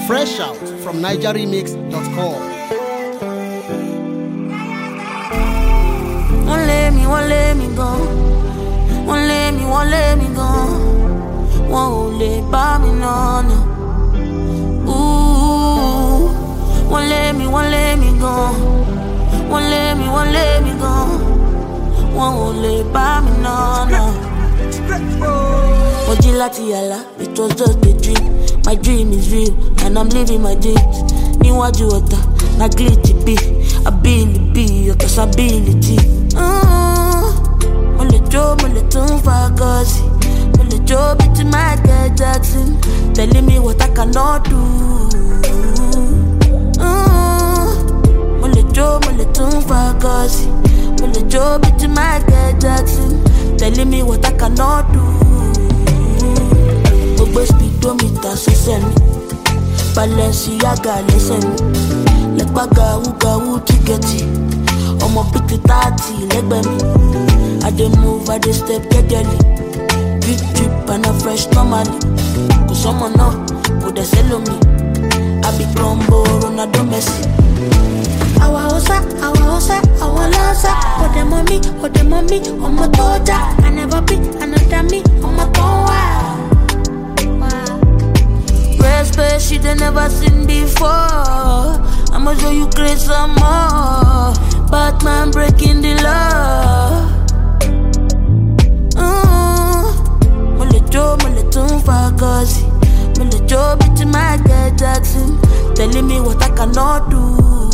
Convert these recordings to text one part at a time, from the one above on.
Fresh out from NigerRemix.com. Won't let me go. Won't let me go. Won't let buy me no. Ooh, won't let me go. Won't let me go. Won't let buy me no. Mojilati yala, it was just a dream. My dream is real, and I'm living my dreams. Niwaju wata, na glitchy be. Ability, cause ability. Mole tun fagasi. Mole job it Michael Jackson. Telling me what I cannot do. Mole tun fagasi. Mole job it Michael Jackson. Telling me what I cannot do. Ogbe speedometer so send me. Balenciaga listen me. Like baga tiketi. Omo pick the 30 leg by me. I dey move, I dey step gradually. Drip drip and a fresh normally. Cause someone know, put the sell on me. I be Combo, Ronaldo Messi. Awa osa, awa lanza. Oh the mommy, on my toja. I never be another me, on my toa. Rare space she they never seen before. I'ma show you grace some more. Batman breaking the law. Mole tun fagasi. Mole job it Michael Jackson. Telling me what I cannot do.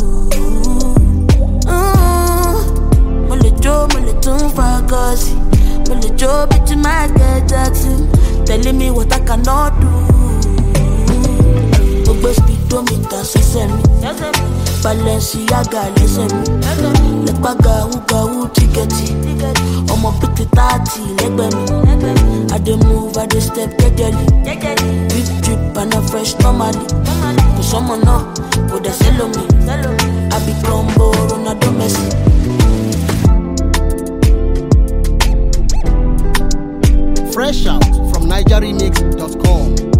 Mole tun fagasi. Mole job it Michael Jackson. Telling me what I cannot do. Ogbe speedometer so send me. Balenciaga listen me. Like baga tiketi. Omo pick the 30 leg by me. I dey move, I dey step gradually. Drip drip and a fresh normally. Cause someone know, put the sell on me. I be Combo, Ronaldo Messi. Fresh out from NigerRemix.com.